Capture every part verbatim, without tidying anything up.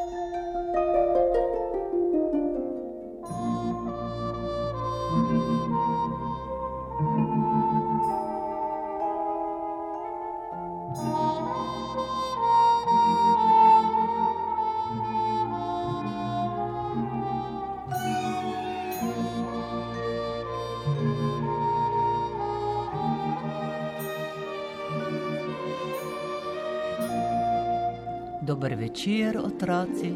Dober večer, otroci.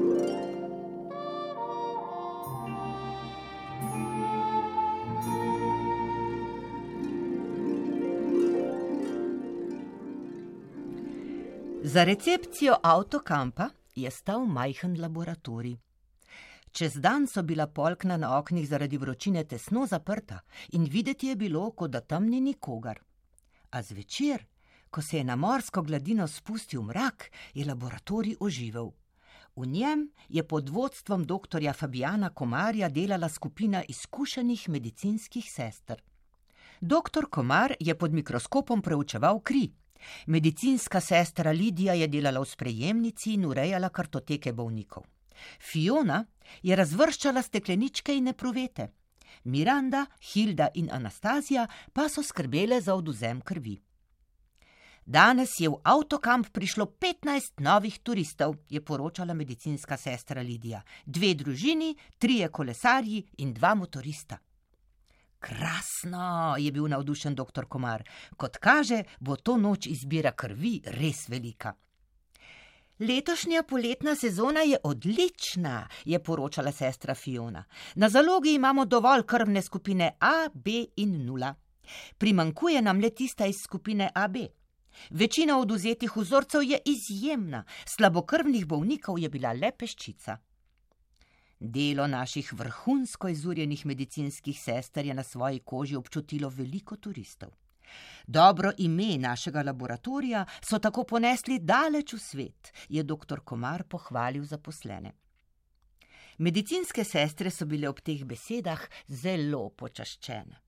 Za recepcijo avtokampa je stal majhen laboratorij. Čez dan so bila polkna na oknih zaradi vročine tesno zaprta in videti je bilo, kot da tam ni nikogar. A zvečer, ko se je na morsko gladino spustil mrak, je laboratorij oživel. V njem je pod vodstvom doktorja Fabijana Komarja delala skupina izkušenih medicinskih sester. Doktor Komar je pod mikroskopom preučeval kri. Medicinska sestra Lidija je delala v sprejemnici in urejala kartoteke bolnikov. Fiona je razvrščala stekleničke in epruvete. Miranda, Hilda in Anastazija pa so skrbele za odvzem krvi. Danes je v avtokamp prišlo petnajst novih turistov, je poročala medicinska sestra Lidija. Dve družini, trije kolesarji in dva motorista. Krasno, je bil navdušen doktor Komar. Kot kaže, bo to noč izbira krvi res velika. Letošnja poletna sezona je odlična, je poročala sestra Fiona. Na zalogi imamo dovolj krvne skupine A, B in nula. Primanjkuje nam le tista iz skupine A B. Večina odvzetih vzorcev je izjemna, slabokrvnih bolnikov je bila le peščica. Delo naših vrhunsko izurjenih medicinskih sester je na svoji koži občutilo veliko turistov. Dobro ime našega laboratorija so tako ponesli daleč v svet, je doktor Komar pohvalil zaposlene. Medicinske sestre so bile ob teh besedah zelo počaščene.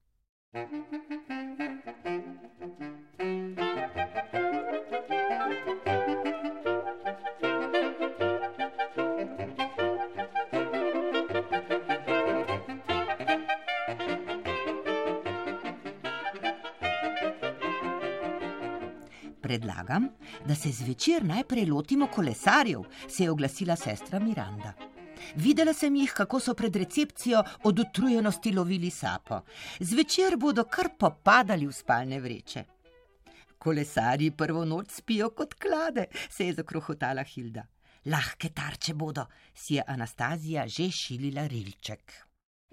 Predlagam, da se zvečer najprej lotimo kolesarjev, se je oglasila sestra Miranda. Videla sem jih, kako so pred recepcijo od utrujenosti lovili sapo. Zvečer bodo kar popadali v spalne vreče. Kolesarji prvo noč spijo kot klade, se je zakrohotala Hilda. Lahke tarče bodo, si je Anastazija že šilila rilček.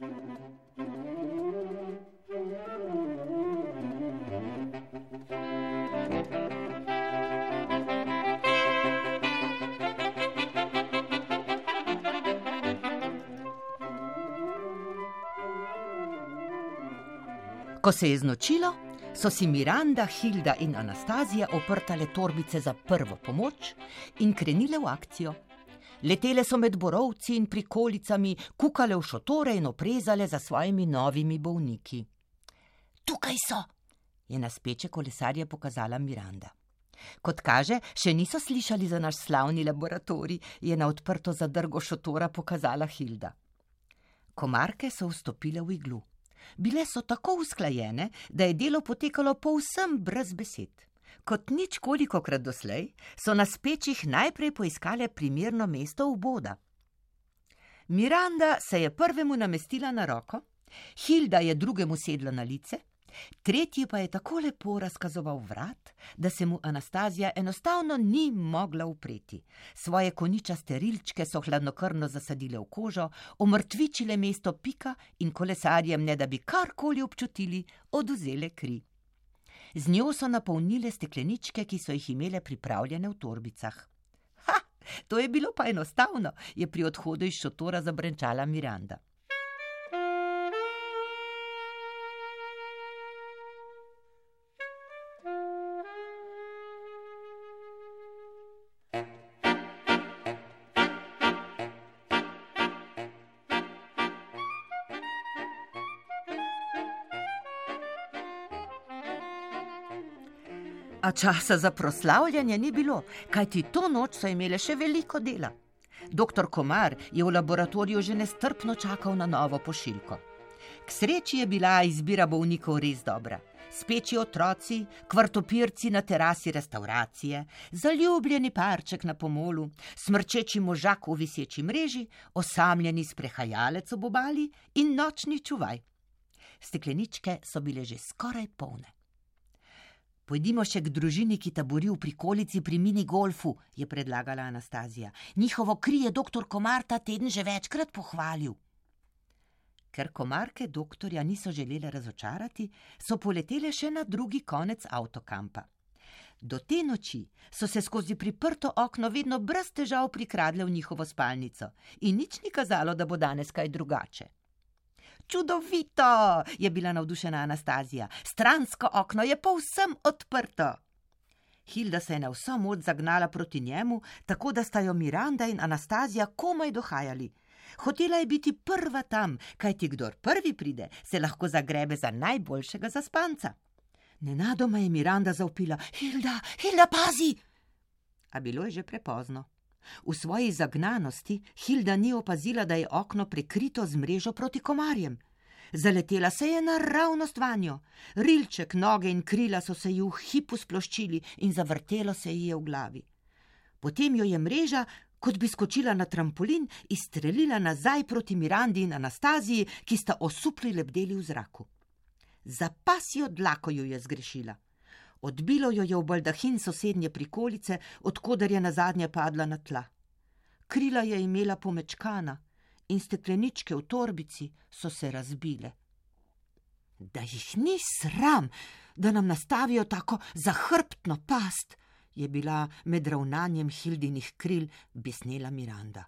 Ko se je znočilo, so si Miranda, Hilda in Anastazija oprtale torbice za prvo pomoč in krenile v akcijo. Letele so med borovci in prikolicami, kukale v šotore in oprezale za svojimi novimi bolniki. Tukaj so, je na speče kolesarje pokazala Miranda. Kot kaže, še niso slišali za naš slavni laboratorij, je na odprto zadrgo šotora pokazala Hilda. Komarke so vstopile v iglu. Bile so tako usklajene, da je delo potekalo povsem brez besed. Kot nič kolikokrat doslej, so na spečih najprej poiskale primerno mesto vboda. Miranda se je prvemu namestila na roko, Hilda je drugemu sedla na lice, tretji pa je tako lepo razkazoval vrat, da se mu Anastazija enostavno ni mogla upreti. Svoje koničaste rilčke so hladnokrvno zasadile v kožo, omrtvičile mesto pika in kolesarjem, ne da bi karkoli občutili, odvzele kri. Z njo so napolnile stekleničke, ki so jih imele pripravljene v torbicah. Ha, to je bilo pa enostavno, je pri odhodu iz šotora zabrenčala Miranda. A časa za proslavljanje ni bilo, kajti to noč so imele še veliko dela. Doktor Komar je v laboratoriju že nestrpno čakal na novo pošiljko. K sreči je bila izbira bolnikov res dobra. Speči otroci, kvartopirci na terasi restauracije, zaljubljeni parček na pomolu, smrčeči možak v viseči mreži, osamljeni sprehajalec ob obali in nočni čuvaj. Stekleničke so bile že skoraj polne. Pojdimo še k družini, ki tabori v prikolici pri minigolfu, je predlagala Anastazija. Njihovo kri je doktor Komar ta teden že večkrat pohvalil. Ker komarke doktorja niso želele razočarati, so poletele še na drugi konec avtokampa. Do te noči so se skozi priprto okno vedno brez težav prikradle v njihovo spalnico in nič ni kazalo, da bo danes kaj drugače. Čudovito, je bila navdušena Anastazija. Stransko okno je povsem odprto. Hilda se je na vso moč zagnala proti njemu, tako da sta jo Miranda in Anastazija komaj dohajali. Hotela je biti prva tam, kajti kdor prvi pride, se lahko zagrebe za najboljšega zaspanca. Nenadoma je Miranda zavpila: Hilda, Hilda, pazi! A bilo je že prepozno. V svoji zagnanosti Hilda ni opazila, da je okno prekrito z mrežo proti komarjem. Zaletela se je naravnost vanjo. Rilček, noge in krila so se ji v hipu sploščili in zavrtelo se ji je v glavi. Potem jo je mreža, kot bi skočila na trampolin, izstrelila nazaj proti Mirandi in Anastaziji, ki sta osupli lebdeli v zraku. Za pasjo dlako jo je zgrešila. Odbilo jo je v baldahin sosednje prikolice, odkoder je nazadnje padla na tla. Krila je imela pomečkana in stekleničke v torbici so se razbile. Da jih ni sram, da nam nastavijo tako zahrbtno past, je bila med ravnanjem Hildinih kril besnela Miranda.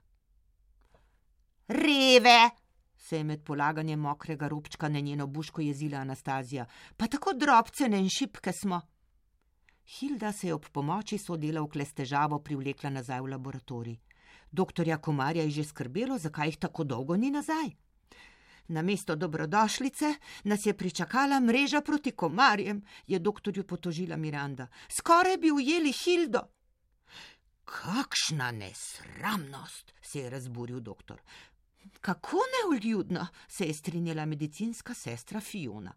Reve, se je med polaganjem mokrega robčka na njeno buško jezila Anastazija, pa tako drobcene in šipke smo. Hilda se je ob pomoči sodelavke s težavo privlekla nazaj v laboratorij. Doktorja Komarja je že skrbelo, zakaj jih tako dolgo ni nazaj. Namesto dobrodošlice nas je pričakala mreža proti komarjem, je doktorju potožila Miranda. Skoraj bi ujeli Hildo. Kakšna nesramnost, se je razburil doktor. Kako neuljudno, se je strinjala medicinska sestra Fiona.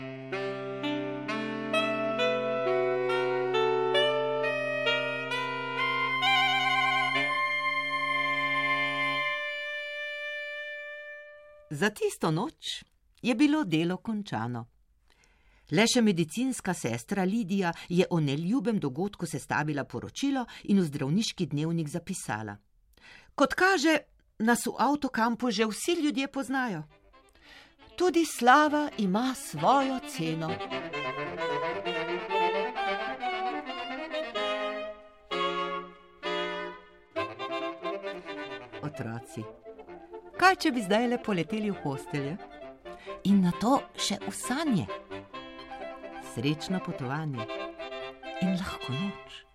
Za tisto noč je bilo delo končano. Le še medicinska sestra Lidija je o neljubem dogodku sestavila poročilo in v zdravniški dnevnik zapisala. Kot kaže, nas v avtokampu že vsi ljudje poznajo. Tudi slava ima svojo ceno. Otroci, kaj če bi zdaj le poleteli v postelje? In na to še v sanje. Srečno potovanje in lahko noč.